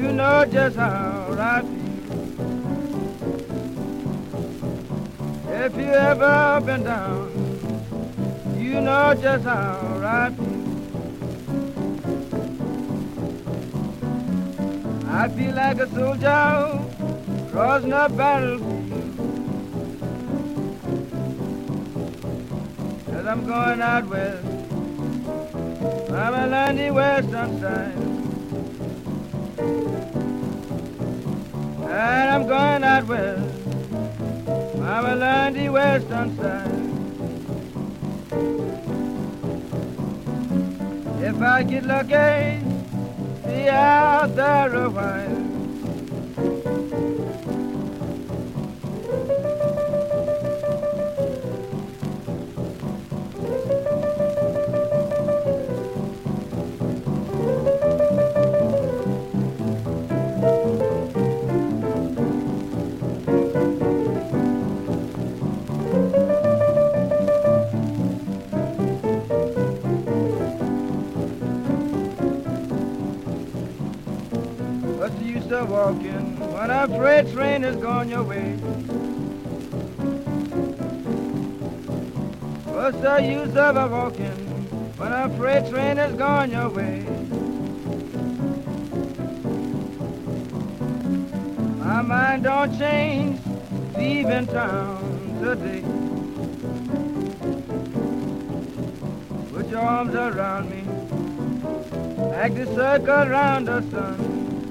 You know just how I feel. If you ever been down, you know just how I feel. I feel like a soldier crossing a battlefield. 'Cause I'm going out west, I'm a landy western side. And I'm going out west, I'm a landy western side. If I get lucky, be out there a while. Walking when a freight train is going your way. What's the use of a walking when a freight train is going your way? My mind don't change, leaving town today. Put your arms around me, like the circle around the sun.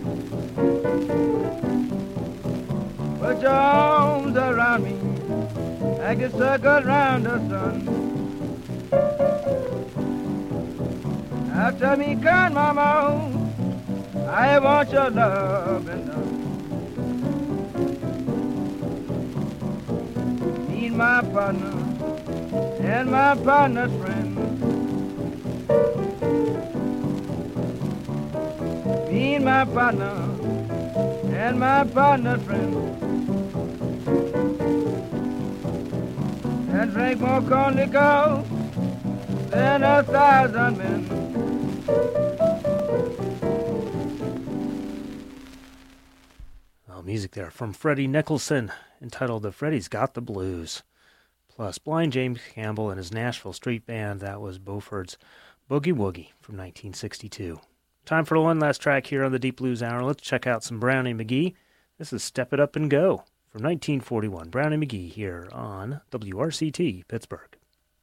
Put your arms around me, like a circle around the sun. After me, kind mama, I want your love and love. Need my partner and my partner's friend. Need my partner and my partner's friend. And drink more corn liquor than 1,000 men. Well, music there from Freddie Nicholson, entitled "The Freddie's Got the Blues." Plus, Blind James Campbell and his Nashville Street Band, that was Beauford's Boogie Woogie from 1962. Time for one last track here on the Deep Blues Hour. Let's check out some Brownie McGhee. This is Step It Up and Go from 1941. Brownie McGhee here on WRCT Pittsburgh.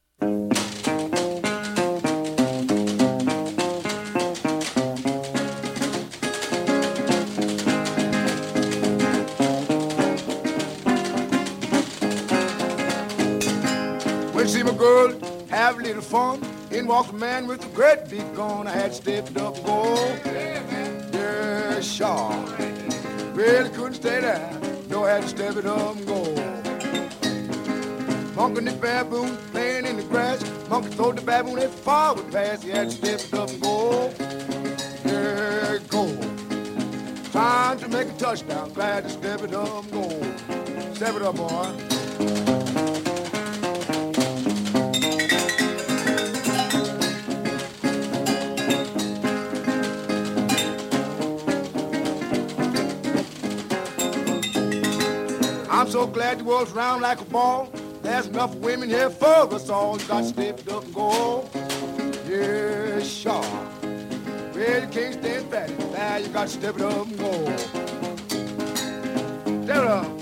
When you see my girl have a little fun, in walks a man with a great big gun. I had to step it up and go. Yeah, sure. Really couldn't stay there. No, I had to step it up and go. Monkey and the baboon playing in the grass. Monkey throwed the baboon as far would pass. He had to step it up and go. Yeah, go. Trying to make a touchdown. Glad to step it up and go. Step it up, boy. I'm so glad the world's round like a ball. There's enough women here for us all. You got to step it up and go. Yeah, sure. Well, you can't stand fat. Now you got to step it up and go. Step it up.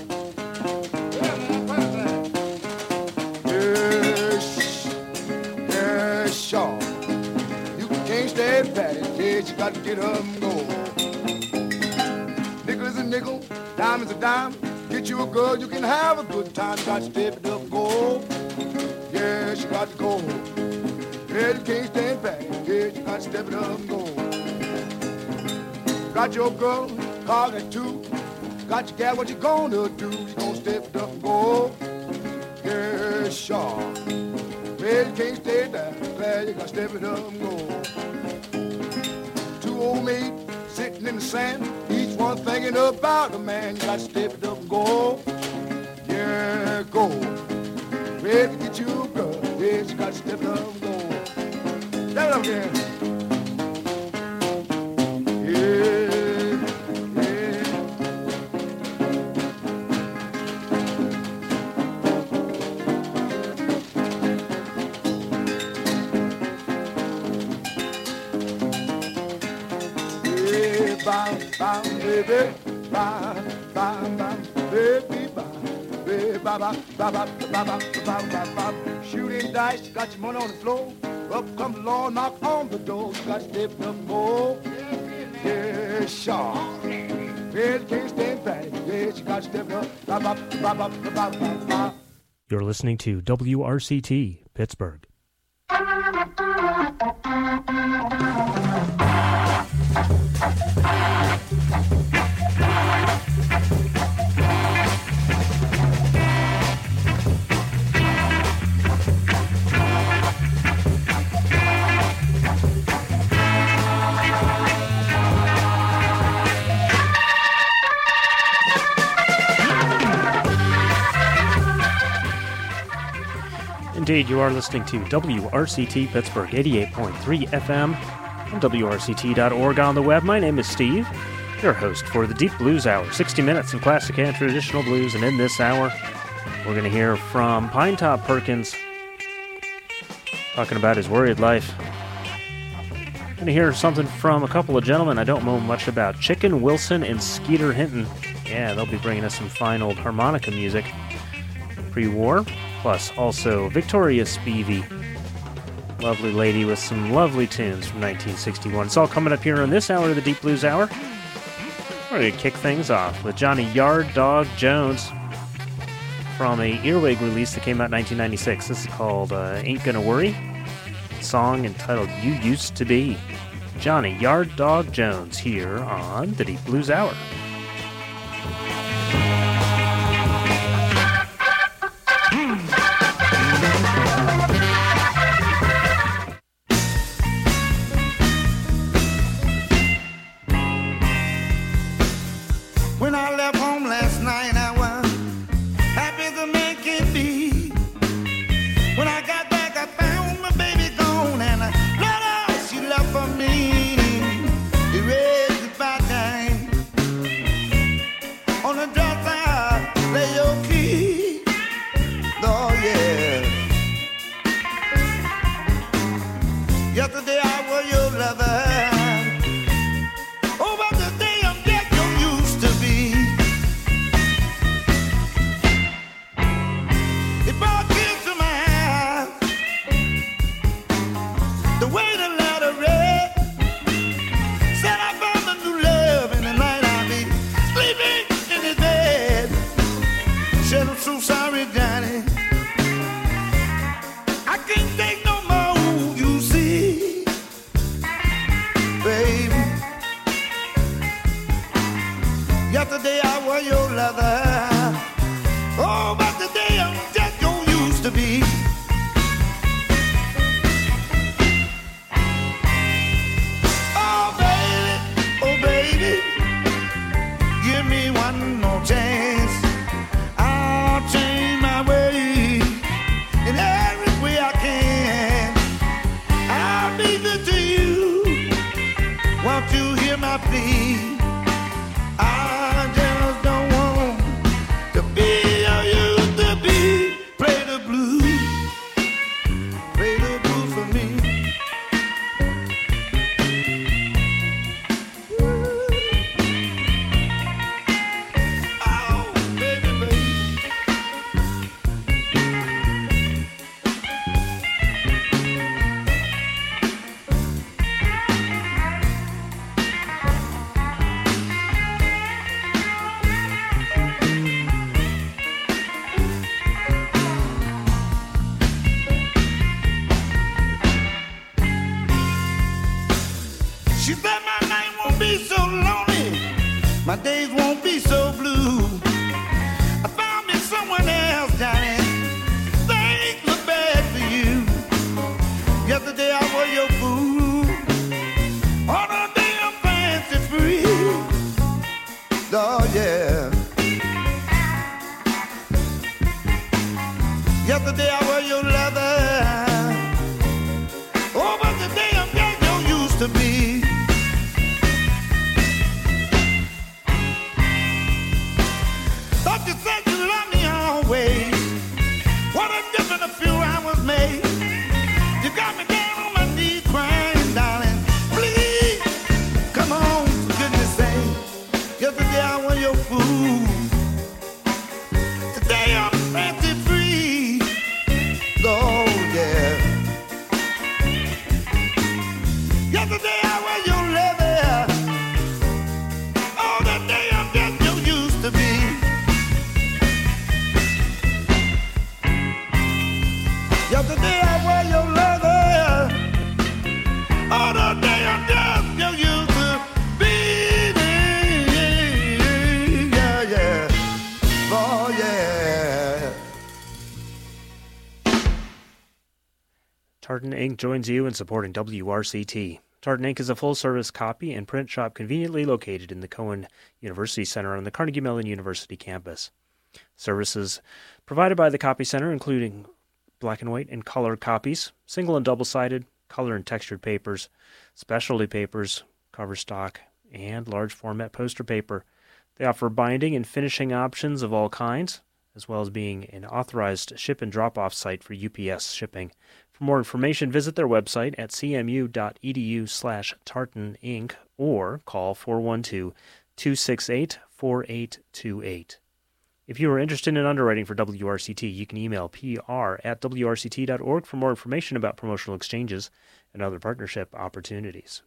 Yeah, sure. You can't stand fat. Yeah, you got to get up and go. Nickel is a nickel, dime is a dime. Get you a girl, you can have a good time. You got to step it up and go. Yeah, you got to go. Yeah, you can't stand back. Yeah, you got to step it up and go. Got your girl, call it two. Got your gal, what you gonna do? You gonna step it up and go. Yeah, sure. Well, you can't stay there. Glad you got to step it up and go. Two old maids sitting in the sand. Each one thinking about a man. You got to step it up and go. Yeah, go. Ready to get you a girl. Yeah, you got to step it up and go. Step it up again. Yeah. bye, bye, baby, bye, bye, bye, baby, bye, baby, bye, bye, bye, bye, bye, bye, bye, bye. Shooting dice, got your money on the floor. Up come the law, knock on the door. Got to step up more. Yeah, sure. Well, can't stand back. Yeah, she got to step up. Bye, bye, bye, bye, bye, bye, bye. You're listening to WRCT, Pittsburgh. Indeed, you are listening to WRCT Pittsburgh 88.3 FM and WRCT.org on the web. My name is Steve, your host for the Deep Blues Hour, 60 minutes of classic and traditional blues. And in this hour, we're going to hear from Pinetop Perkins talking about his worried life. Going to hear something from a couple of gentlemen I don't know much about, Chicken Wilson and Skeeter Hinton. Yeah, they'll be bringing us some fine old harmonica music pre-war. Plus, also Victoria Spivey, lovely lady with some lovely tunes from 1961. It's all coming up here on this hour of the Deep Blues Hour. We're going to kick things off with Johnny Yard Dog Jones from a Earwig release that came out in 1996. This is called Ain't Gonna Worry, a song entitled You Used to Be. Johnny Yard Dog Jones here on the Deep Blues Hour. When I left home last night, I was happy as a man can be. When I got back, I found my baby gone, and I let all she left for me. The red goodbye time on the dresser, lay your key. Oh yeah. Yesterday I was your lover. So sorry, Johnny. I can't take no more, you see, baby. Yesterday I was your lover. Oh, but today I'm just don't used to be. Oh, baby, give me one more chance. Change my way in every way I can. I'll be good to you. Won't you hear my plea? I just don't want to be how you used to be. Play the blues for me. She said my night won't be so lonely, my days won't be so blue. I found me someone else, Johnny. Things look bad for you. Yesterday I was your fool. On a day I'm fancy free. Oh yeah. Yesterday I was your lover. Oh, but today I'm just don't used to be. Thought you said you loved me always. What a difference a few hours made. You got me down on my knees crying, darling. Please, come on, for goodness sake. Tartan Inc. joins you in supporting WRCT. Tartan Inc. is a full-service copy and print shop conveniently located in the Cohen University Center on the Carnegie Mellon University campus. Services provided by the Copy Center including black and white and color copies, single and double-sided, color and textured papers, specialty papers, cover stock, and large format poster paper. They offer binding and finishing options of all kinds, as well as being an authorized ship and drop-off site for UPS shipping. For more information, visit their website at cmu.edu/tartaninc or call 412-268-4828. If you are interested in underwriting for WRCT, you can email pr@wrct.org for more information about promotional exchanges and other partnership opportunities.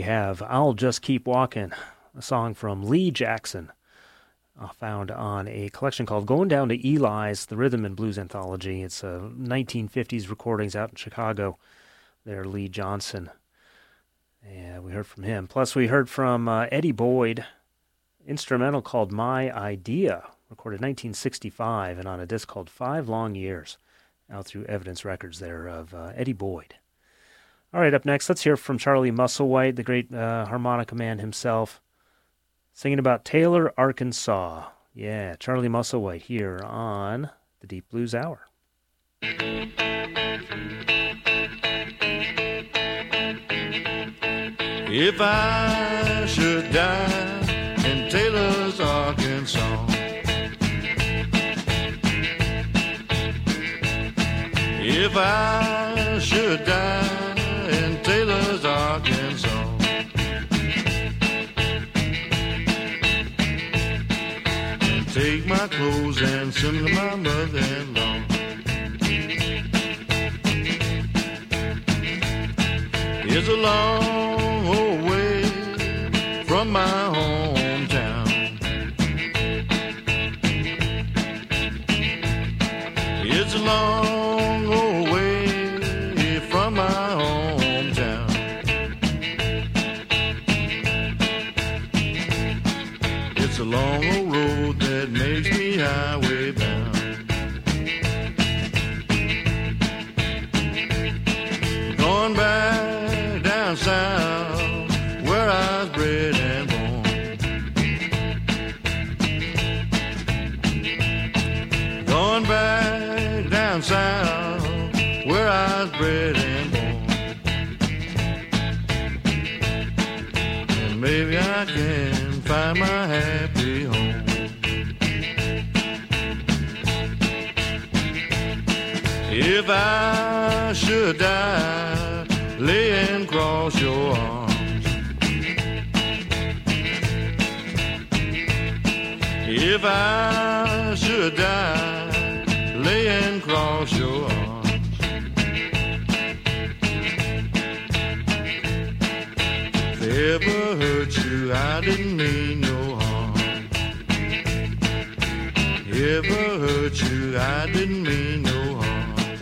we have I'll Just Keep Walking, a song from Lee Jackson, found on a collection called Going Down to Eli's, the Rhythm and Blues Anthology. It's 1950s recordings out in Chicago. There, Lee Johnson. And we heard from him. Plus, we heard from Eddie Boyd, instrumental called My Idea, recorded 1965 and on a disc called 5 Long Years, out through Evidence Records there of Eddie Boyd. All right, up next, let's hear from Charlie Musselwhite, the great harmonica man himself, singing about Taylor, Arkansas. Yeah, Charlie Musselwhite here on the Deep Blues Hour. If I should die in Taylor's, Arkansas, if I should die in Taylor's, Arkansas, take my clothes and send them to my mother-in-law. It's a long old way from my hometown. It's a long old way from my hometown. It's a long old road that makes me highway bound. Going back down south where I was bred and born. Going back down south where I was bred and born. And maybe I can find my happy home. If I should die laying across your arms, if I should die laying across your arms, if they ever hurt you, I didn't mean no harm. Ever hurt you, I didn't mean no harm.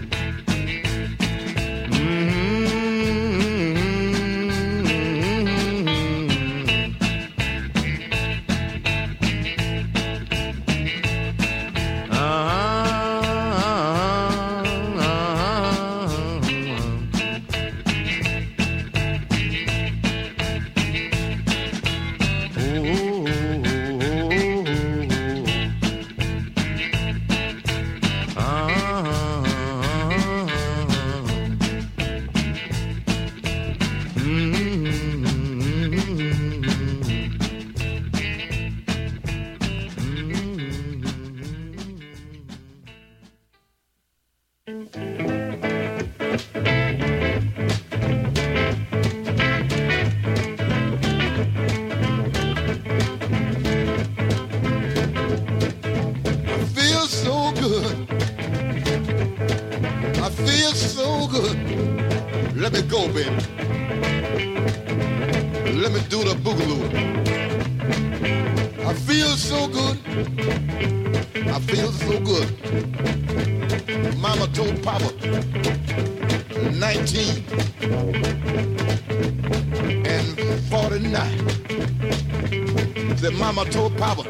Mama told Papa,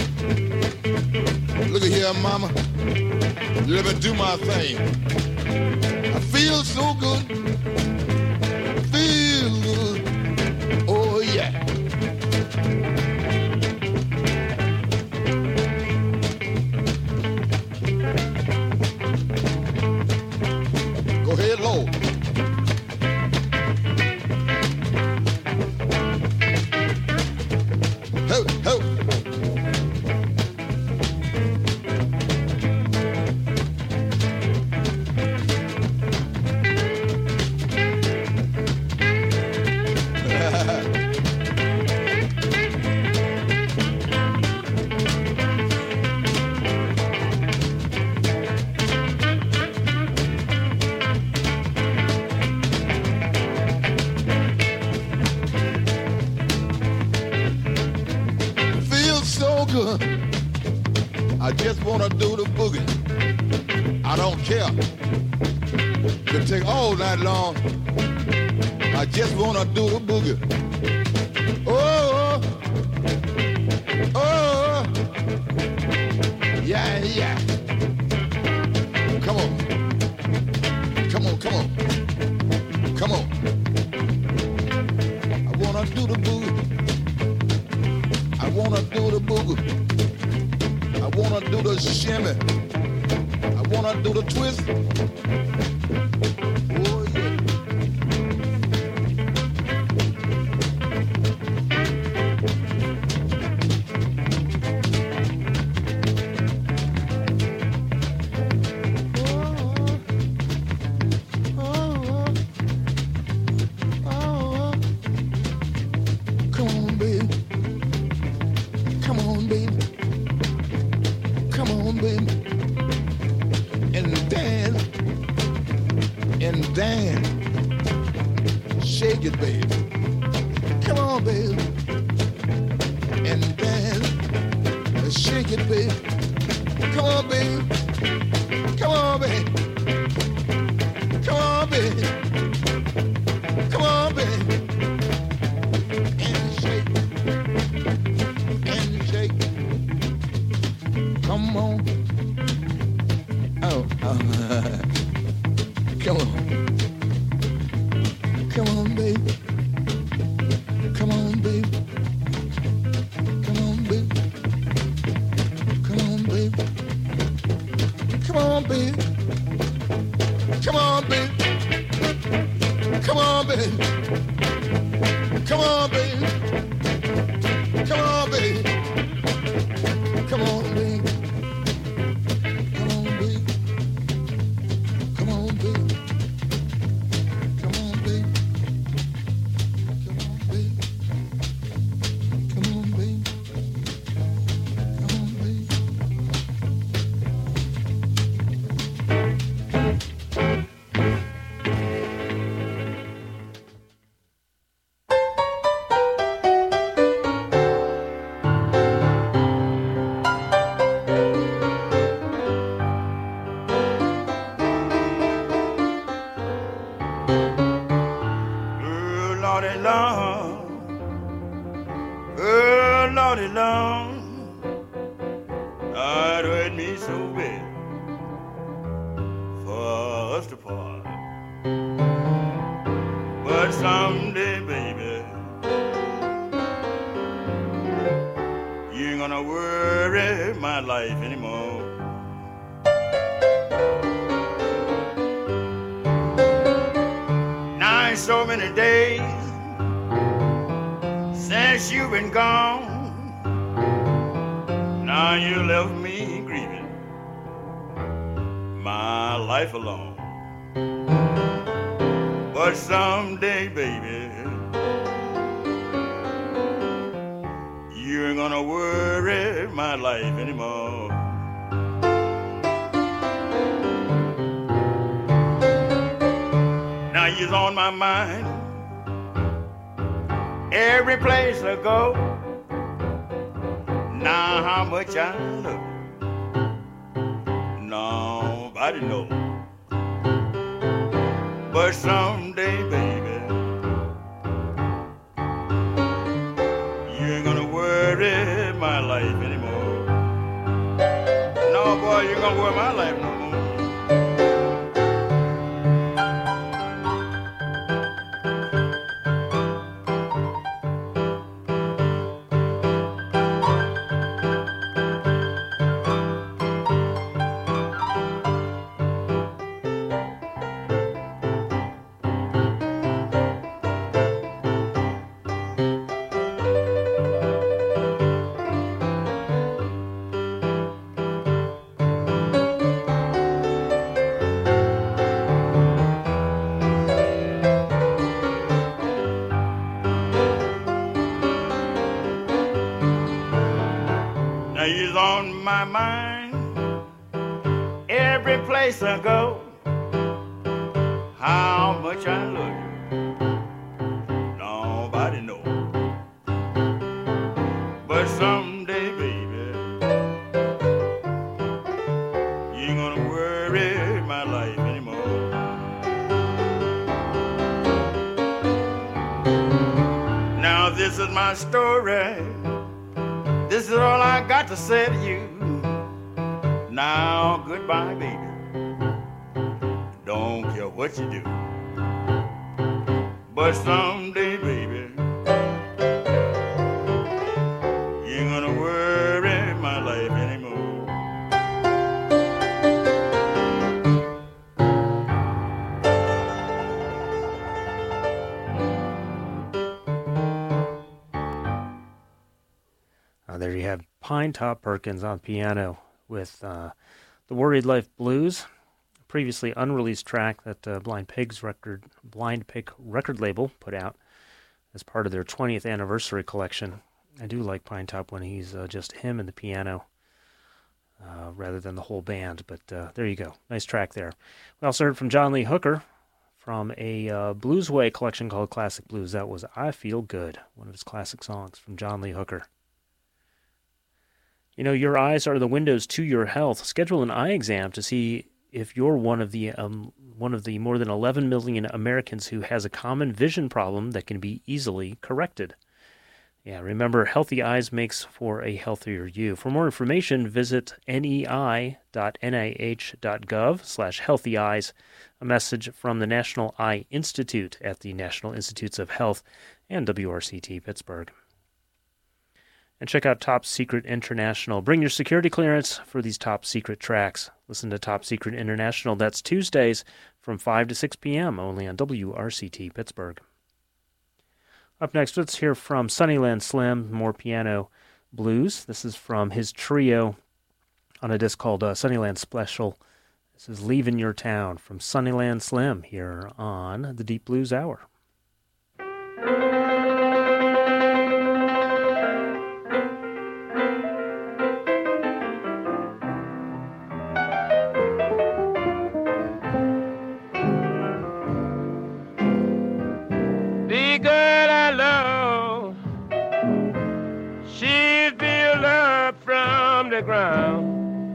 look at here, Mama, let me do my thing. I feel so good, feel good, oh yeah. Go ahead, Lord. boogie. I just wanna do the boogie. I don't care. It take all night long. I just wanna do the boogie. Oh, oh, yeah, yeah. Come on, come on, come on, come on. I wanna do the boogie. I wanna do the boogie. I wanna do the shimmy. I wanna do the twist. Oh yeah. I go, how much I love you, nobody knows. But someday, baby, this is my story. This is all I got to say to you. Now, goodbye, baby. Don't care what you do. But someday, baby, you ain't gonna worry my life anymore. There you have Pine Top Perkins on piano with the Worried Life Blues, a previously unreleased track that Blind Pig record label put out as part of their 20th anniversary collection. I do like Pine Top when he's just him and the piano rather than the whole band, but there you go. Nice track there. We also heard from John Lee Hooker from a Bluesway collection called Classic Blues. That was I Feel Good, one of his classic songs from John Lee Hooker. You know, your eyes are the windows to your health. Schedule an eye exam to see if you're one of the more than 11 million Americans who has a common vision problem that can be easily corrected. Yeah, remember, healthy eyes makes for a healthier you. For more information, visit nei.nih.gov/healthyeyes, a message from the National Eye Institute at the National Institutes of Health and WRCT Pittsburgh. And check out Top Secret International. Bring your security clearance for these top secret tracks. Listen to Top Secret International. That's Tuesdays from 5 to 6 p.m. only on WRCT Pittsburgh. Up next, let's hear from Sunnyland Slim, more piano blues. This is from his trio on a disc called Sunnyland Special. This is Leavin' Your Town from Sunnyland Slim here on the Deep Blues Hour. The ground.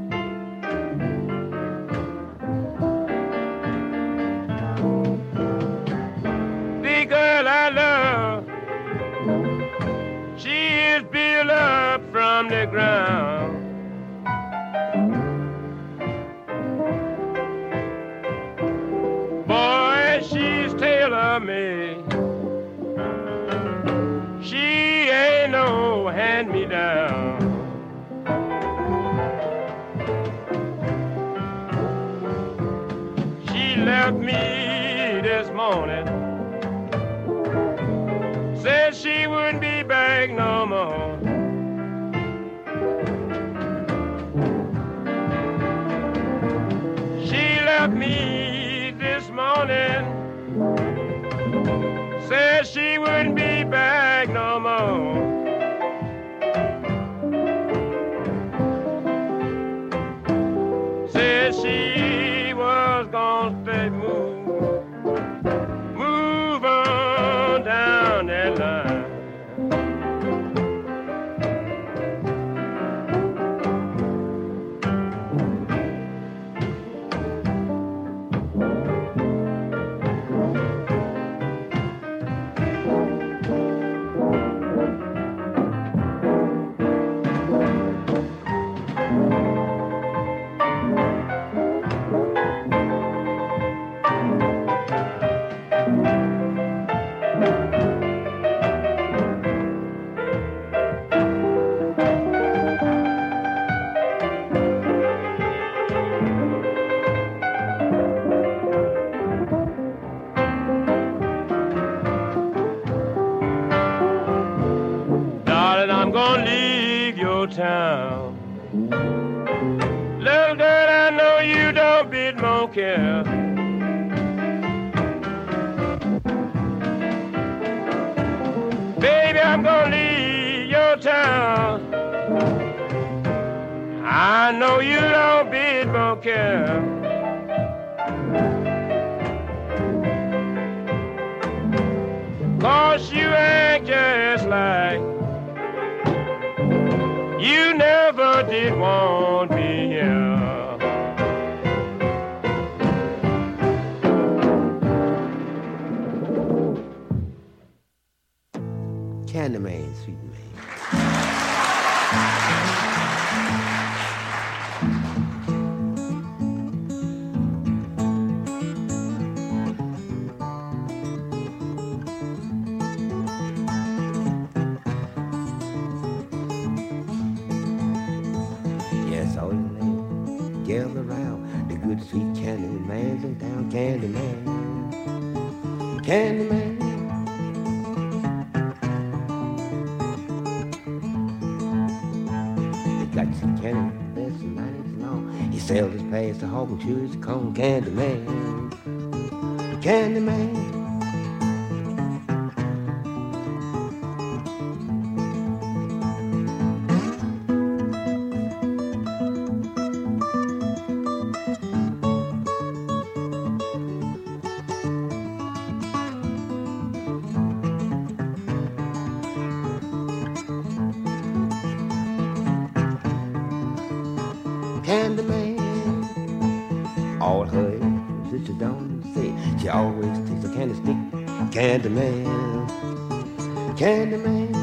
The girl I love, she is built up from the ground. Boy, she's tailor-made. She ain't no hand-me-down. Left me this morning, said she wouldn't be back no more. She left me this morning, said she wouldn't be back no more. Said she was gonna stay, move on down that line. Town. Little girl, I know you don't bid more care. Baby, I'm gonna leave your town. I know you don't bid more care. Cause you act just like you never did want me here. Candyman, sweet man. Yes, all the ladies gather around the good sweet Candyman's in town. Candyman, Candyman. Got some candy that's 9 inches long. He sells his past the hog and chews his cone. Candyman, Candyman. Candyman. All her sister don't say. She always takes a candy stick. Candyman, Candyman.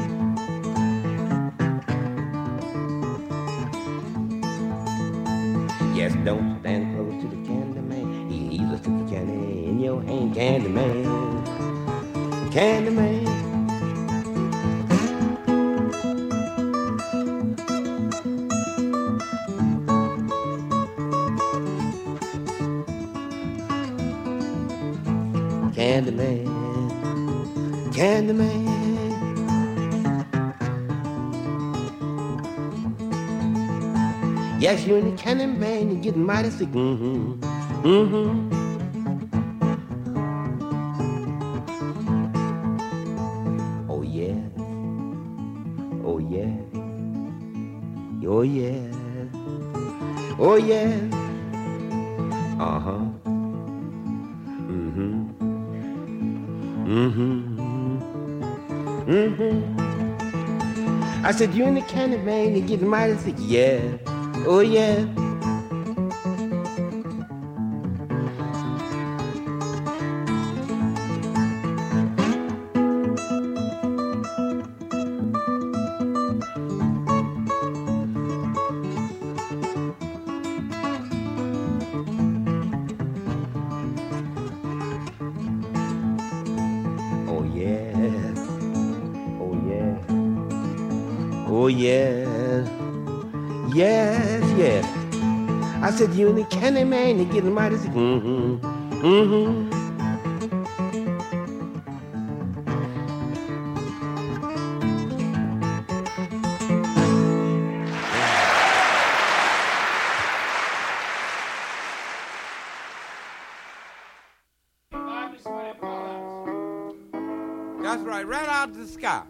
Yes, don't stand close to the Candyman. He'll stick the candy in your hand. Candyman, Candyman. Candyman, Candyman. Yes, you're in the Candyman, you're getting mighty sick. Mm-hmm, mm-hmm. Oh yeah, oh yeah, oh yeah, oh yeah. Uh-huh. Mm-hmm. Mm-hmm. Mm-hmm. I said, you in the Candyman, you getting mighty sick. Yeah. Oh, yeah. Oh, yeah. Oh, yeah. Oh, yeah. Yes, yes. I said, you and the Candyman, you're getting mighty sick. Mm-hmm. Mm-hmm. That's right, right out of the sky.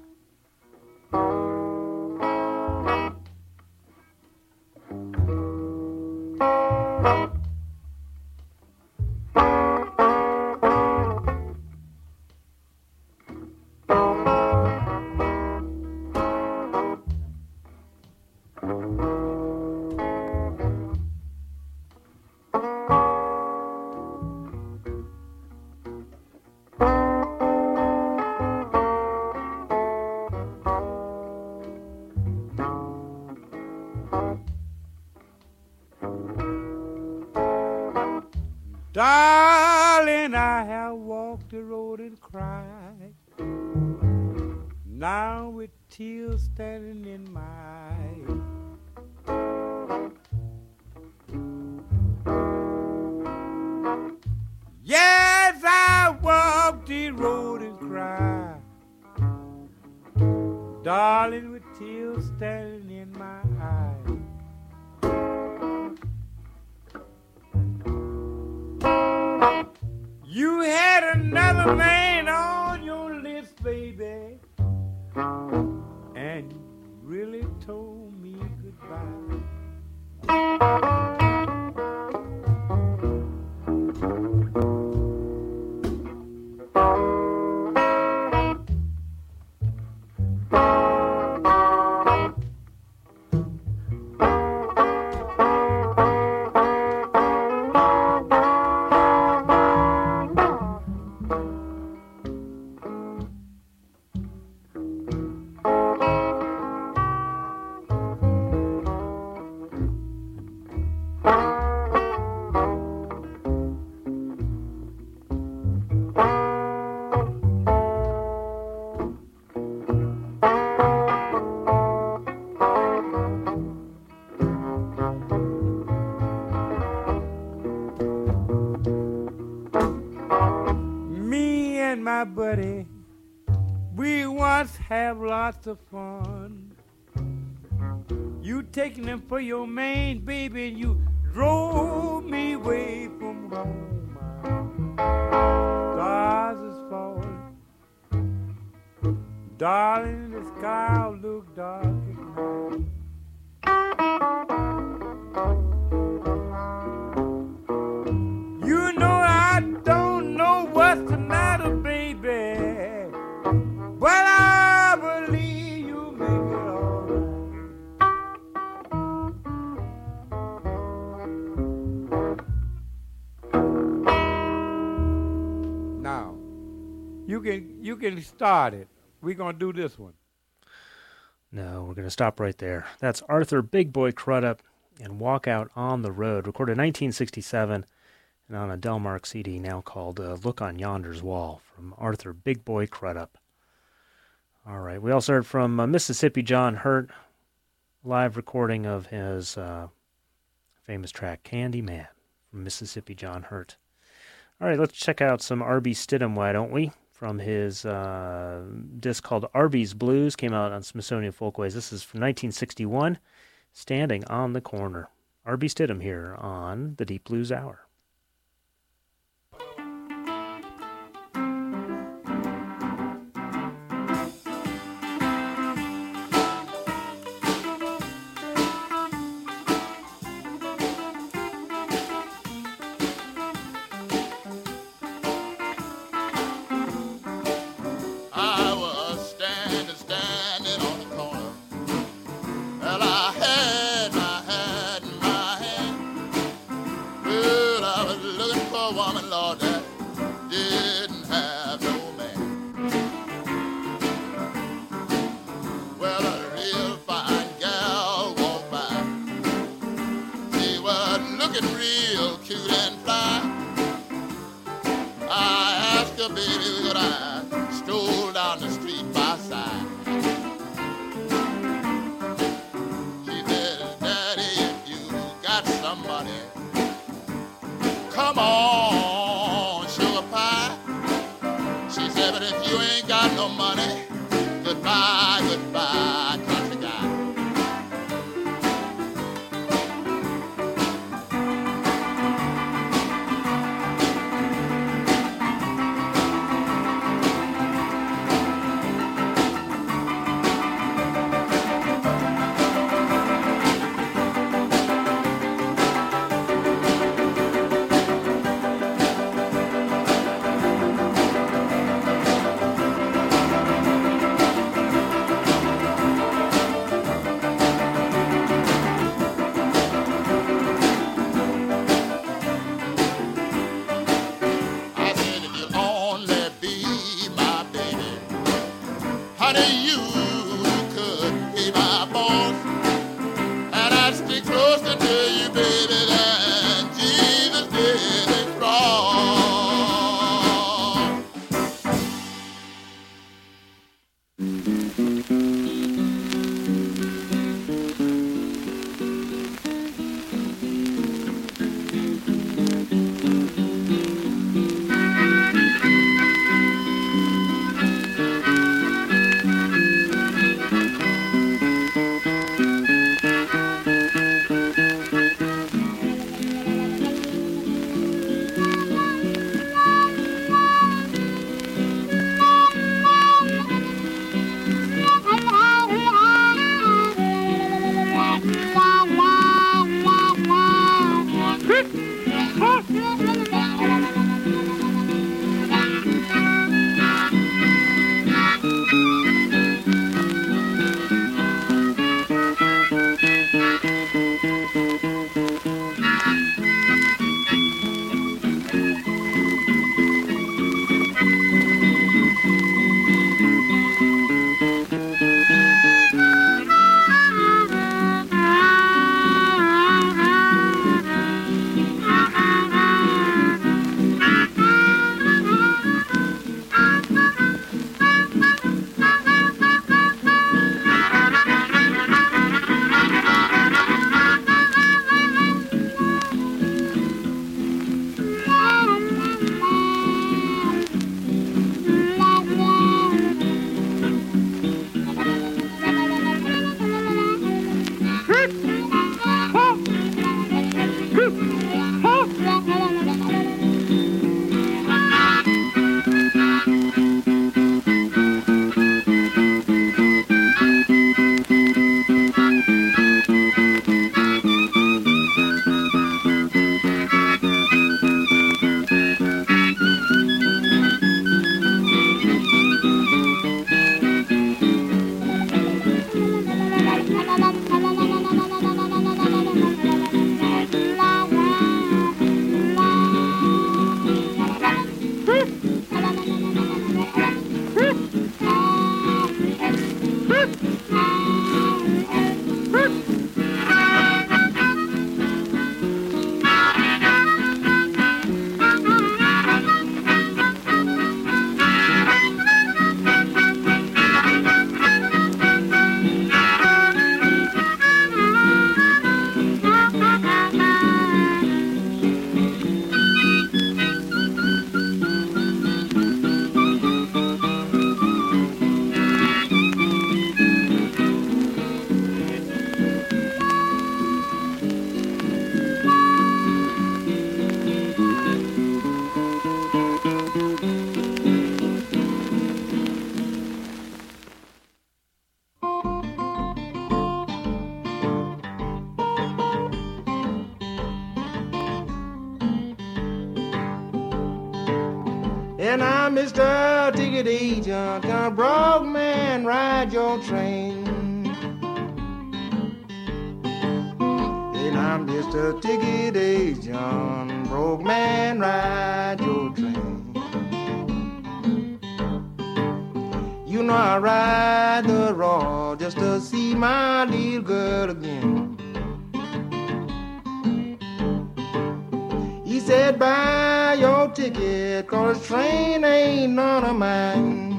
Darling, I have walked the road and cried, now with tears standing in my eyes. Yes, I walked the road and cried, darling, with tears standing in my eyes. You had another man on your list, baby, and you really told me goodbye. the fun? You taking them for your main, baby, and you drove me away from home. Stars is falling, darling, the sky will look dark at night. You know I don't know what's the matter, baby, but I believe you make it all right. Now, you can start it. We're gonna do this one. No, we're going to stop right there. That's Arthur Big Boy Crudup and Walk Out on the Road, recorded in 1967 and on a Delmark CD now called Look on Yonder's Wall from Arthur Big Boy Crudup. All right, we also heard from Mississippi John Hurt, live recording of his famous track Candy Man from Mississippi John Hurt. All right, let's check out some R.B. Stidham, why don't we? From his disc called Arby's Blues, came out on Smithsonian Folkways. This is from 1961, Standing on the Corner. R.B. Stidham here on the Deep Blues Hour. And I'm Mr. Ticket Agent, can a broke man ride your train? And I'm Mr. Ticket Agent, broke man ride your train. You know I ride the raw just to see my little girl again. He said, buy your ticket, cause this train ain't none of mine.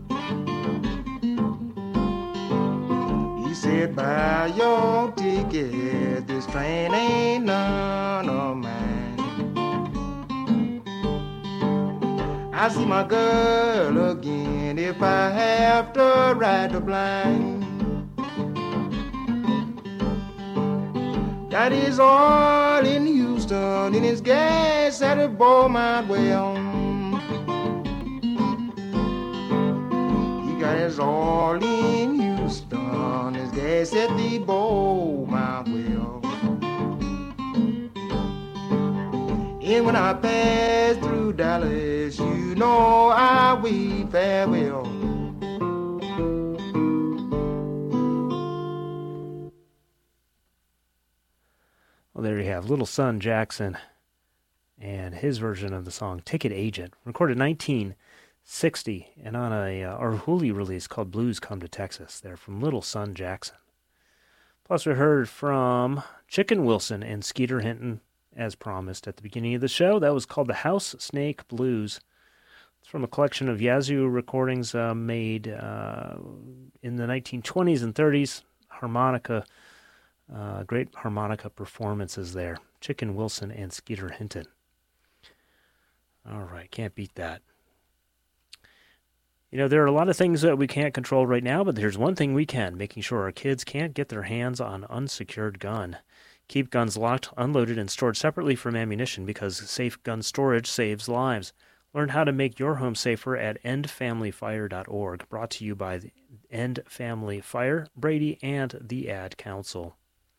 He said, buy your ticket, this train ain't none of mine. I see my girl again if I have to ride the blind. Got his oil in Houston, and his gas at the Beaumont well. He got his oil in Houston, his gas at the Beaumont well. And when I pass through Dallas, you know I wave farewell. Well, there you have Little Son Jackson and his version of the song Ticket Agent, recorded 1960 and on a Arhoolie release called Blues Come to Texas. They're from Little Son Jackson. Plus, we heard from Chicken Wilson and Skeeter Hinton, as promised at the beginning of the show. That was called the House Snake Blues. It's from a collection of Yazoo recordings made in the 1920s and 30s, harmonica. Great harmonica performances there. Chicken Wilson and Skeeter Hinton. All right, can't beat that. You know, there are a lot of things that we can't control right now, but there's one thing we can, making sure our kids can't get their hands on an unsecured gun. Keep guns locked, unloaded, and stored separately from ammunition because safe gun storage saves lives. Learn how to make your home safer at endfamilyfire.org. Brought to you by the End Family Fire, Brady, and the Ad Council.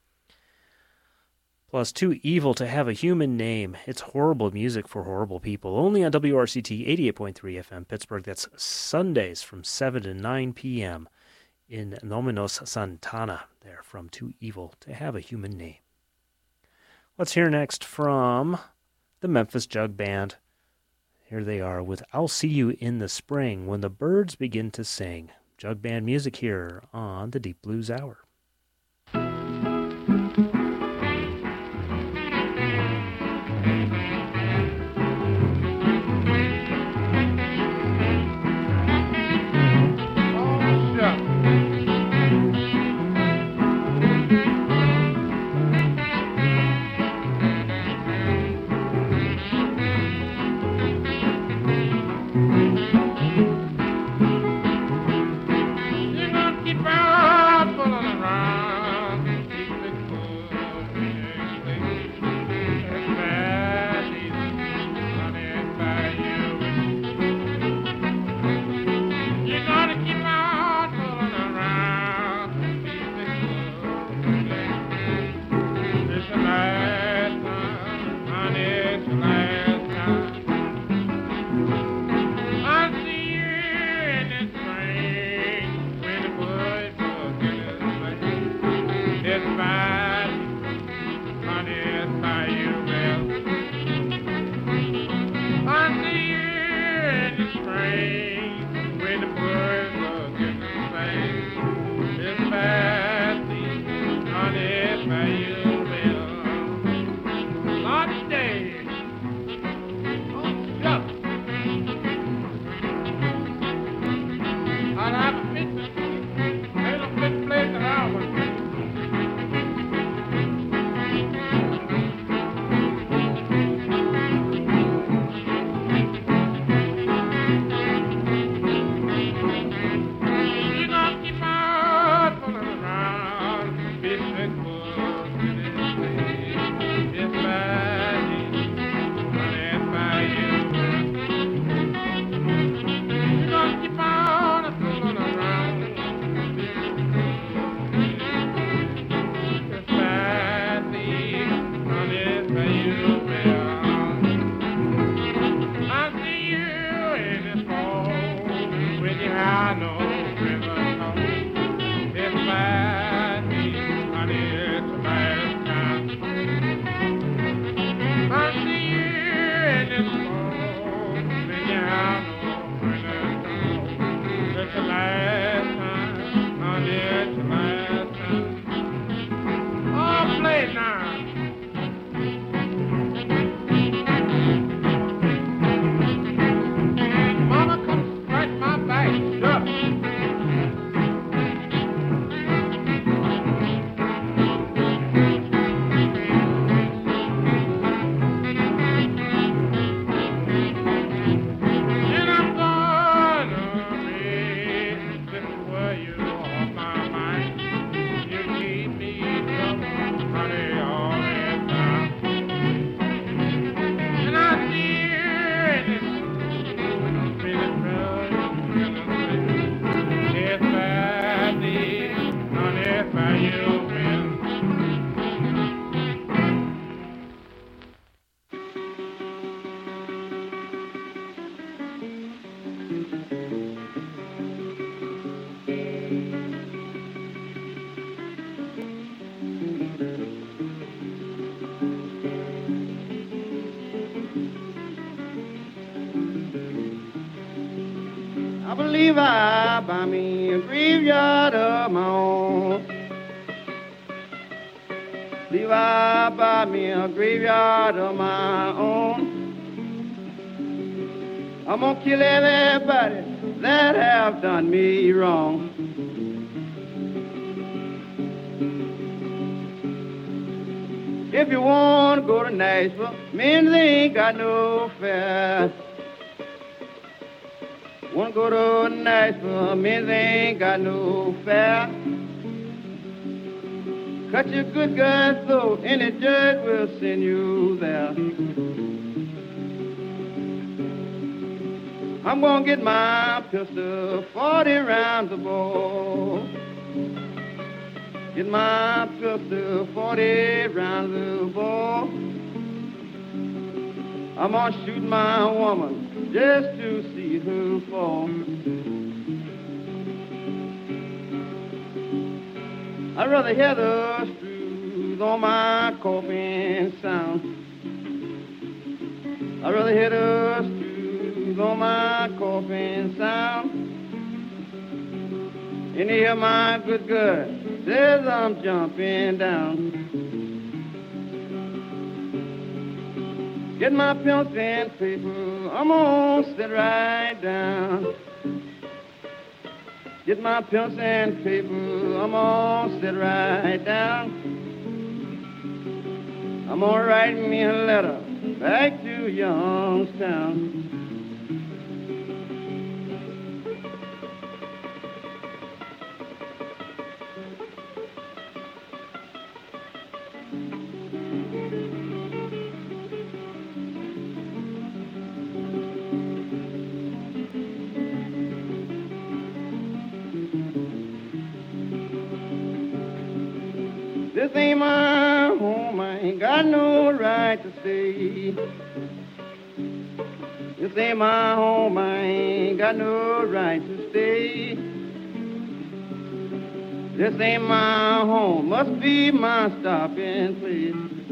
Plus, Too Evil to Have a Human Name. It's horrible music for horrible people. Only on WRCT 88.3 FM Pittsburgh. That's Sundays from 7 to 9 p.m. in Nominos Santana. There, from Too Evil to Have a Human Name. Let's hear next from the Memphis Jug Band. Here they are with I'll See You in the Spring When the Birds Begin to Sing. Jug Band music here on the Deep Blues Hour. believe I buy me a graveyard of my own. Believe I buy me a graveyard of my own. I'm gonna kill everybody that have done me wrong. If you want to go to Nashville, men they ain't got no fare. Want to go to Nashville, men they ain't got no fare. Cut your good guns throat, any judge will send you there. I'm gonna get my pistol 40 rounds of ball. Get my pistol 40 rounds of ball. I'm gonna shoot my woman just to see her fall. I'd rather hear the screws on my coffin sound. I'd rather hear the screws on my coffin sound. And hear my good says I'm jumping down. Get my pencil and paper, I'm gonna sit right down. Get my pencil and paper, I'm gonna sit right down. I'm gonna write me a letter back to Youngstown. This ain't my home, I ain't got no right to stay. This ain't my home, I ain't got no right to stay. This ain't my home, must be my stopping place.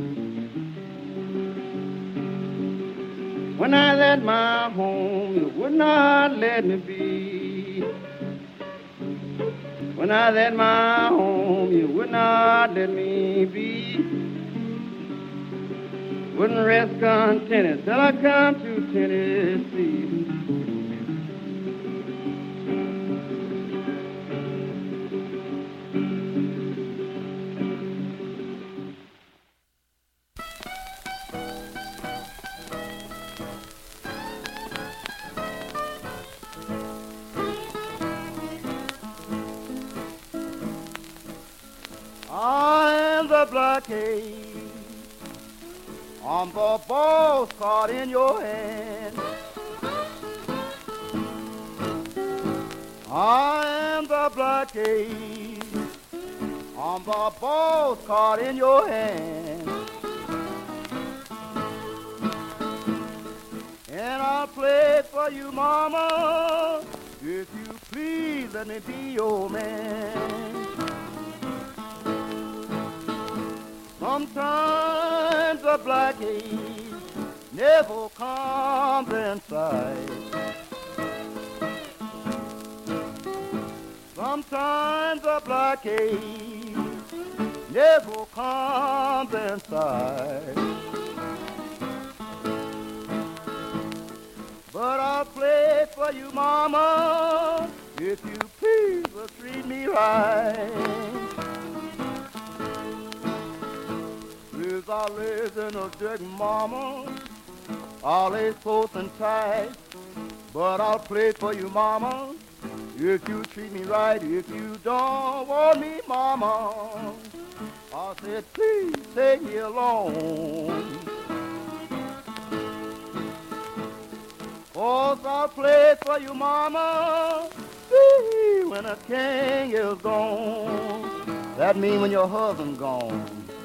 When I left my home, you would not let me be. When I left my home, you would not let me be. Wouldn't rest contented till I come to Tennessee. Blockade on the balls caught in your hand. I am the blockade on the balls caught in your hand. And I'll play for you, mama, if you please let me be your man. Sometimes a blockade never comes in sight. Sometimes a blockade never comes in sight. But I'll play for you, mama, if you please will treat me right. As I live in a dick, mama, always close and tight. But I'll play for you, mama, if you treat me right. If you don't want me, mama, I said, please take me along. 'Cause I'll play for you, mama, see, when a king is gone. That means when your husband's gone.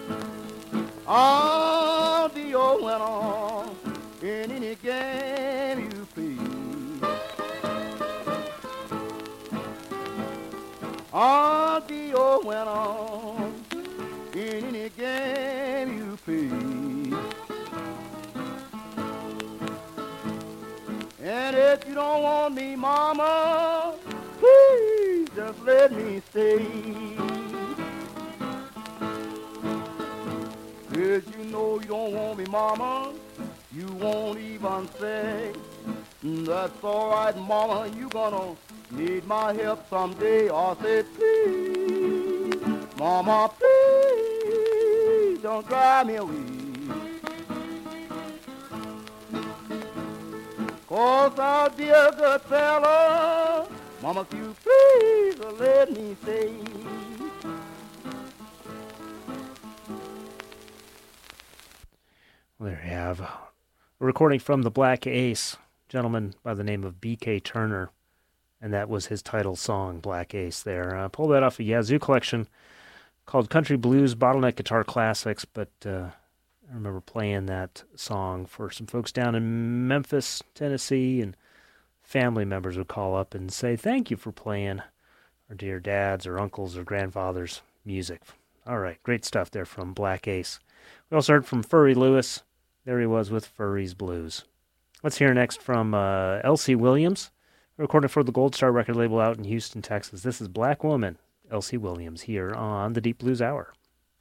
I'll be your winner in any game you please. I'll be your winner in any game you please. And if you don't want me, mama, let me stay. 'Cause you know you don't want me, mama, you won't even say. That's all right, mama, you gonna need my help someday. I said, please, mama, please, don't drive me away. 'Cause I'll be a good fella, mama, if you please let me stay. Well, there you have a recording from the Black Ace, gentleman by the name of B.K. Turner, and that was his title song, Black Ace there. Pulled that off a Yazoo collection called Country Blues Bottleneck Guitar Classics, but I remember playing that song for some folks down in Memphis, Tennessee, and family members would call up and say, thank you for playing our dear dads or uncles or grandfathers' music. All right, great stuff there from Black Ace. We also heard from Furry Lewis. There he was with Furry's Blues. Let's hear next from L.C. Williams, recorded for the Gold Star record label out in Houston, Texas. This is Black Woman, L.C. Williams, here on the Deep Blues Hour.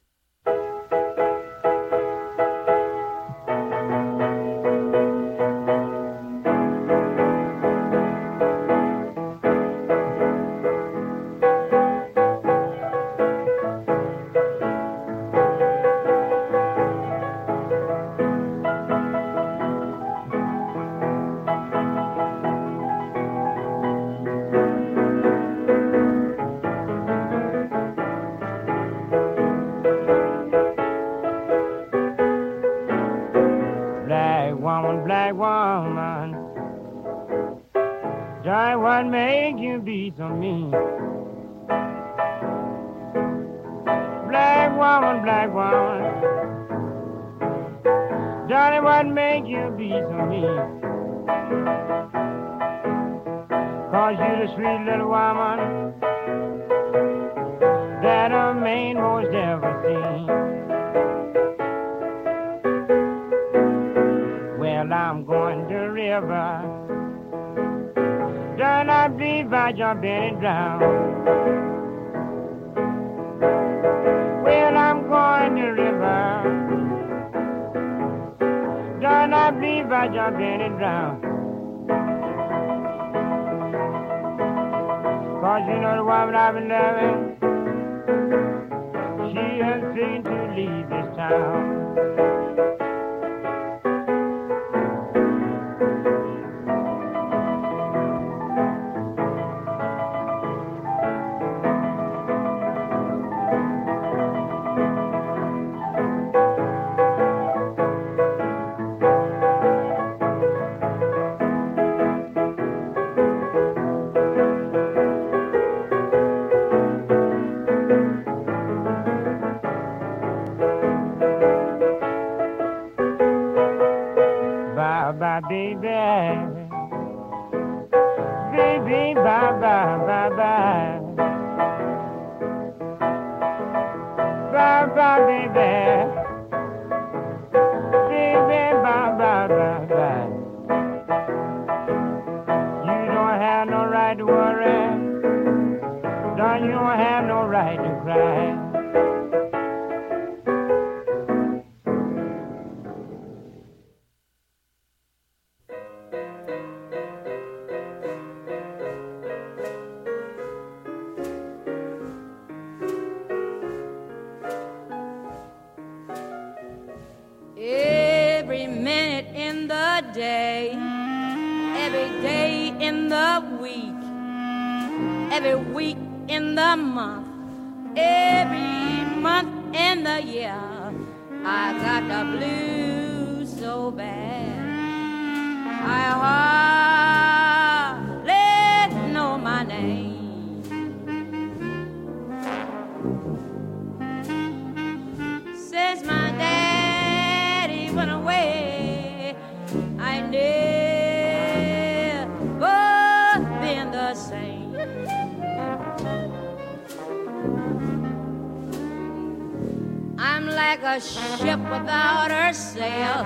Like a ship without her sail,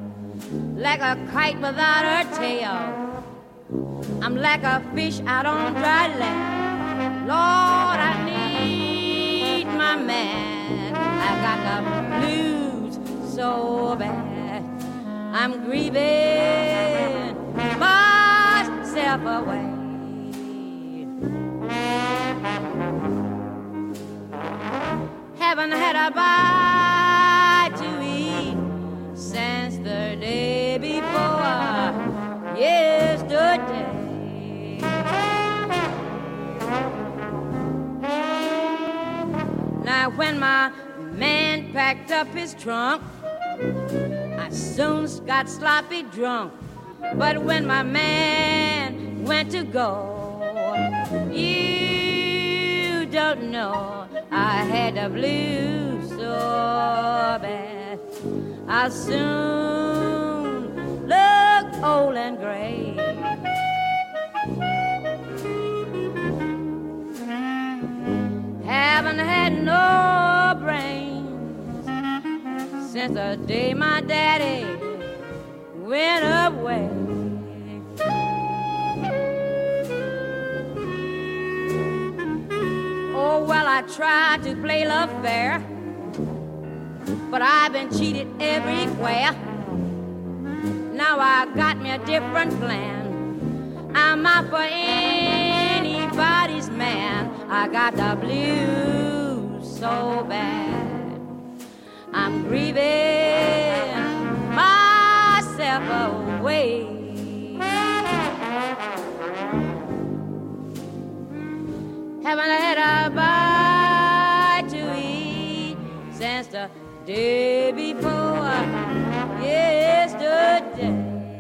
like a kite without her tail. I'm like a fish out on dry land. Lord, I need my man. I got the blues so bad. I'm grieving myself away. Haven't had a bite to eat since the day before yesterday. Now when my man packed up his trunk, I soon got sloppy drunk. But when my man went to go, you don't know, I had the blues so bad. I soon look old and gray. Haven't had no brains since the day my daddy went away. Oh, well, I tried to play love fair, but I've been cheated everywhere. Now I got me a different plan. I'm not for anybody's man. I got the blues so bad. I'm grieving myself away. Haven't had a bite to eat since the day before yesterday.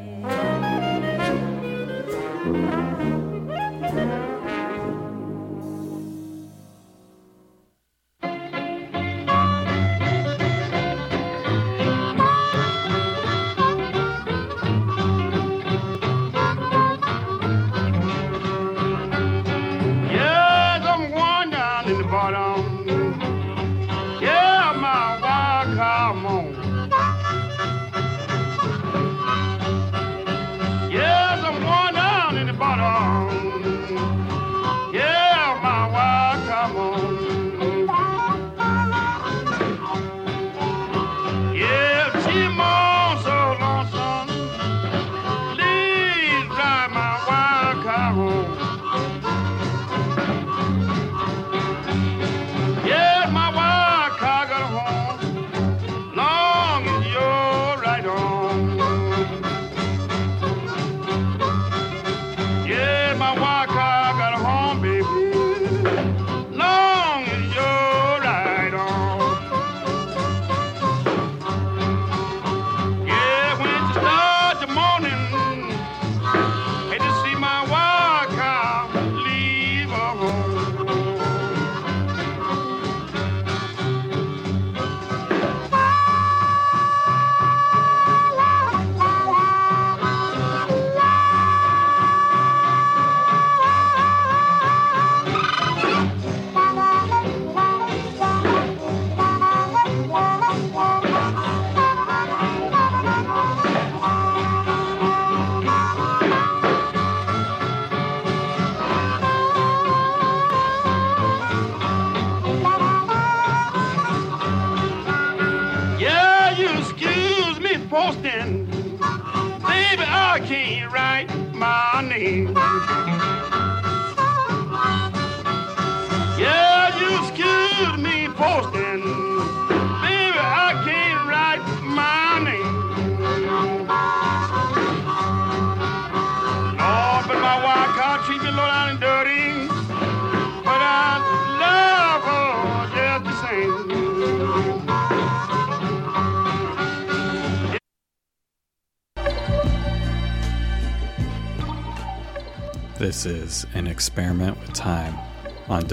This is An Experiment with Time on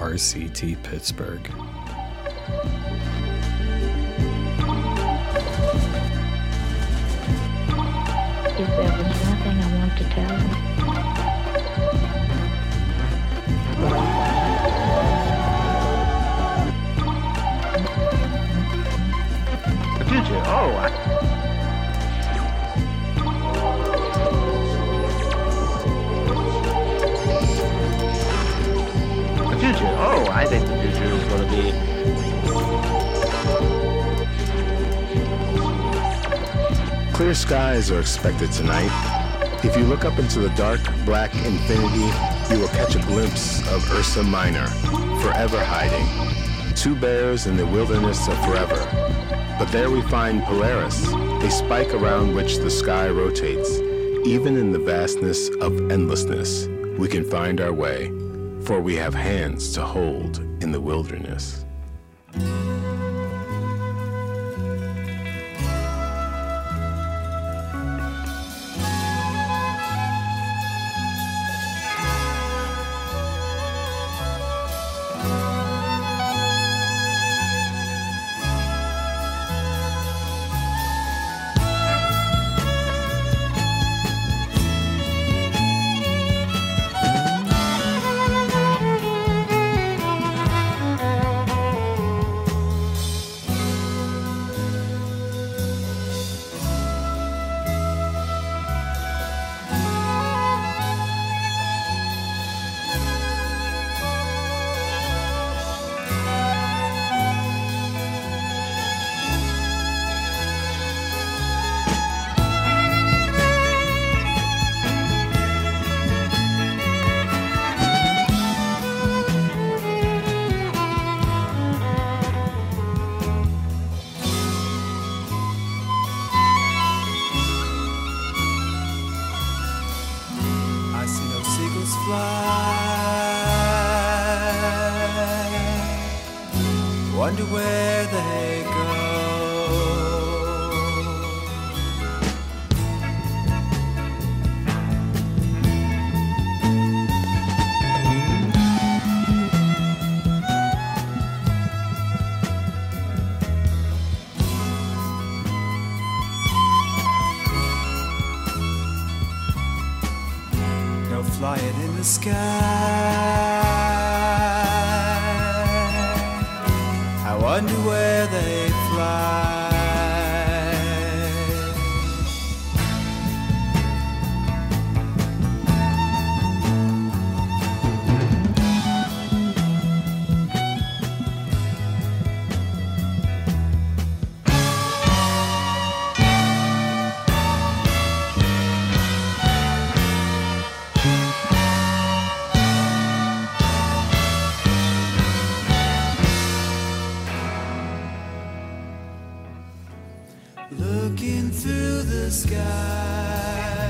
WRCT Pittsburgh. If there was one thing I want to tell him, did you? Oh, going to be. Clear skies are expected tonight. If you look up into the dark, black infinity, you will catch a glimpse of Ursa Minor, forever hiding. Two bears in the wilderness of forever. But there we find Polaris, a spike around which the sky rotates. Even in the vastness of endlessness, we can find our way, for we have hands to hold in the wilderness. Wonder where they go. No flying in the sky. I wonder where they fly. Looking through the sky.